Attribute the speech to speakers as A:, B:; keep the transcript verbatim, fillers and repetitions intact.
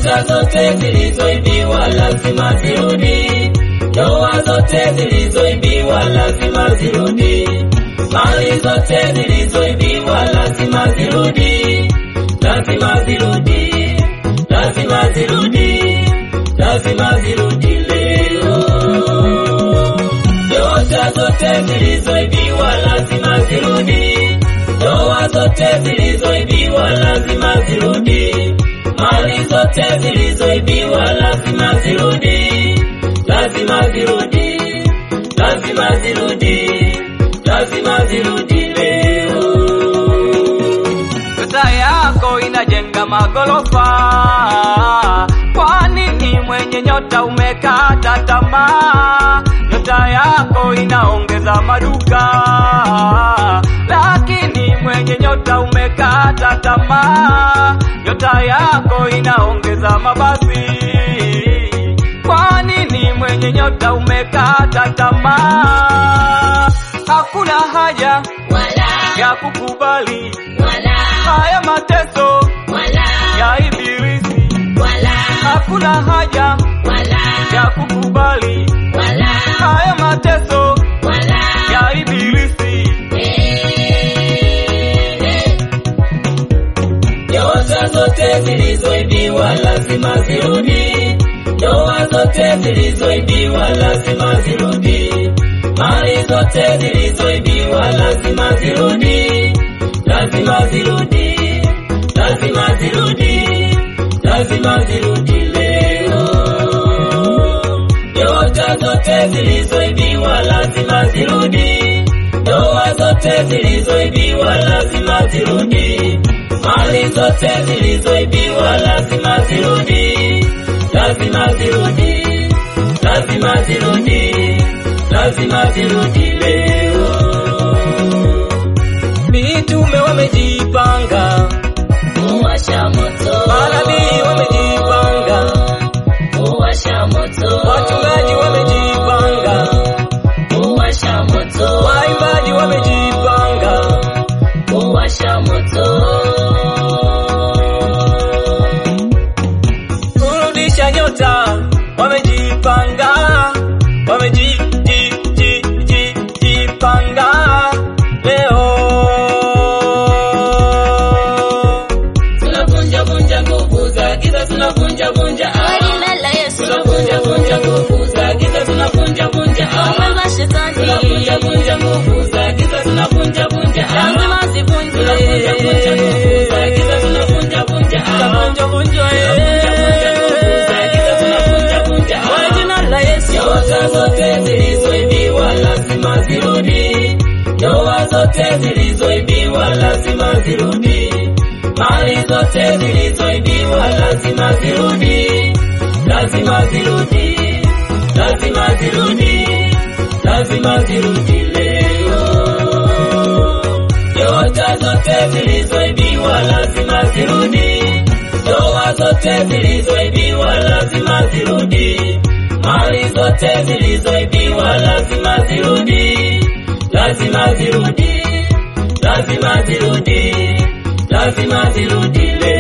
A: Nyota zote zilizoibiwa lazima zirudi. Ndoa zote zilizoibiwa lazima zirudi. Mali zote zilizoibiwa lazima zirudi. Lazima zirudi. Lazima zirudi. Lazima zirudi leo. Nyota zote zilizoibiwa lazima zirudi. Ndoa zote zilizoibiwa lazima zirudi. Mali zote zilizoibiwa lazima zirudi. Lazima zirudi. Lazima zirudi. Lazima zirudi leo.
B: Nyota yako inajenga magorofa. Kwa nini mwenye nyota umekata tamaa? Nyota yako inaongeza maduka, lakini mwenye nyota umekata tamaa. Nyota yako inaongeza mabasi. Kwa nini mwenye nyota umekata tamaa? Hakuna haja
A: wala
B: ya kukubali
A: wala
B: haya mateso
A: wala
B: ya ibilisi.
A: wala
B: Hakuna haja
A: wala
B: ya kukubali
A: wala
B: haya mateso
A: wala
B: ya ibilisi.
A: Nyota zote zilizoibiwa lazima zirudi. Ndoa zote zilizoibiwa lazima zirudi. Mali zote zilizoibiwa lazima zirudi. Lazima zirudi. Lazima zirudi. Lazima zirudi leo. Nyota zote zilizoibiwa lazima zirudi. Ndoa zote zilizoibiwa lazima zirudi. Mali zote zilizoibiwa lazima zirudi. Lazima zirudi. Lazima zirudi. Lazima zirudi leo.
B: Mitume wamejipanga
A: Kuwasha moto.
B: manabii wamejipanga,
A: Kuwasha moto.
B: wachungaji wamejipanga,
A: Kuwasha moto.
B: waimbaji wamejipanga.
A: Kuwasha moto.
B: Kurudisha nyota wamejipanga, wamejipanga leo.
A: Tunavunja vunja nguvu za giza, tunavunja vunja. Tunavunja vunja nguvu za giza, tunavunja vunja. Tunavunja vunja nguvu za giza, tunavunja vunja. Tunavunja vunja nguvu za giza, tunavunja vunja.
B: Tunavunja vunja
A: Nyota zote zilizoibiwa lazima zirudi. Ndoa zote zilizoibiwa lazima zirudi. Mali zote zilizoibiwa lazima zirudi. Lazima zirudi. Lazima zirudi. Lazima zirudi leo. Nyota zote zilizoibiwa lazima zirudi. Ndoa zote zilizoibiwa lazima zirudi. Mali zote zilizoibiwa lazima zirudi. Lazima zirudi. Lazima zirudi. Lazima zirudi leo.